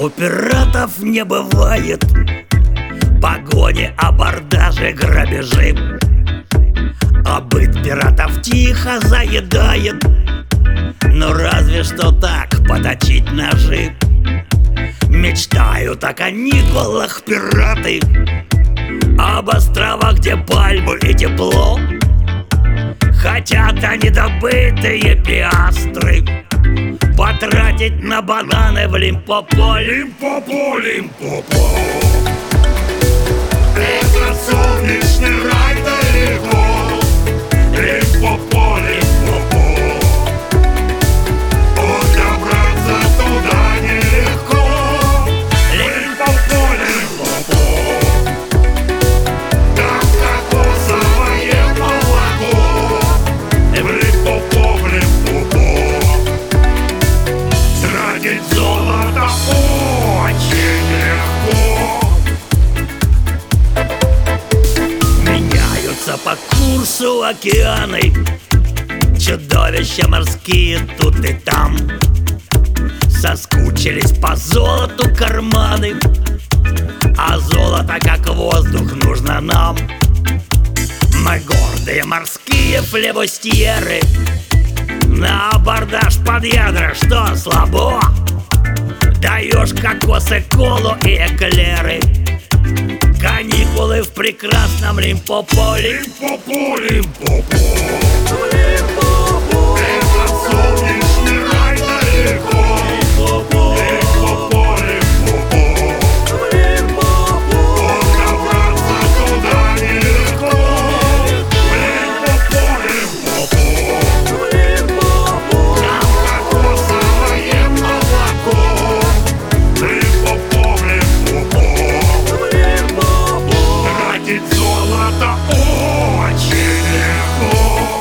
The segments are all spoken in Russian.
У пиратов не бывает погони, абордажи, грабежи. А быт пиратов тихо заедает, ну разве что так поточить ножи. Мечтают о каникулах пираты, об островах, где пальмы и тепло. Хотят они добытые пиастры потратить на бананы в Лимпопо. Лимпопо, Лимпопо, это солнечный рай далеко. Лимпопо, Лимпопо, добраться туда нелегко. Лимпопо, Лимпопо, там кокосовое молоко. Лимпопо, Лимпопо, тратить золото очень легко. Меняются по курсу океаны, чудовища морские тут и там. Соскучились по золоту карманы, а золото как воздух нужно нам. Мы гордые морские флебустьеры, на абордаж под ядра, что слабо. Даешь кокосы, колу и эклеры, каникулы в прекрасном Лимпопо. Лимпопо, Лимпопо, это солнечный рай далеко. Лимпопо, Лимпопо, добраться туда нелегко. Лимпопо, Лимпопо, там кокосовое молоко. Лимпопо, Лимпопо, тратить золото очень легко.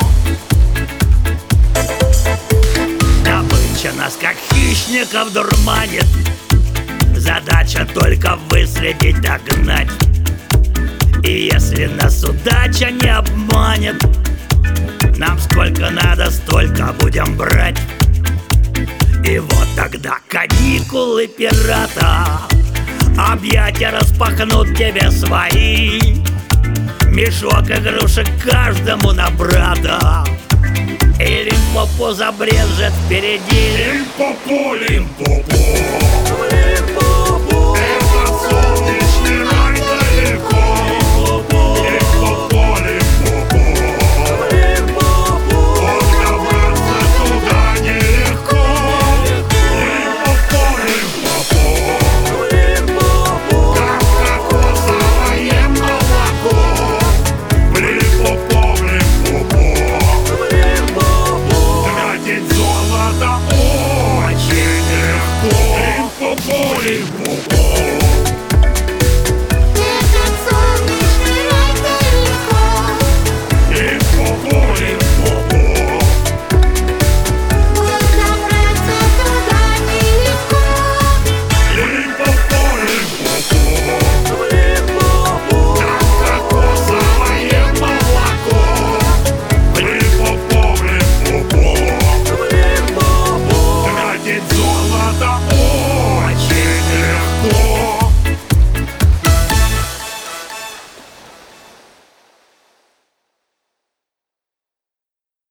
Добыча нас как хищников дурманит, задача только выследить, догнать. И если нас удача не обманет, нам сколько надо, столько будем брать. И вот тогда каникулы пирата объятия распахнут тебе свои. Мешок игрушек каждому на брата, и Лимпопо забрежет впереди. Лимпопо, Лимпопо,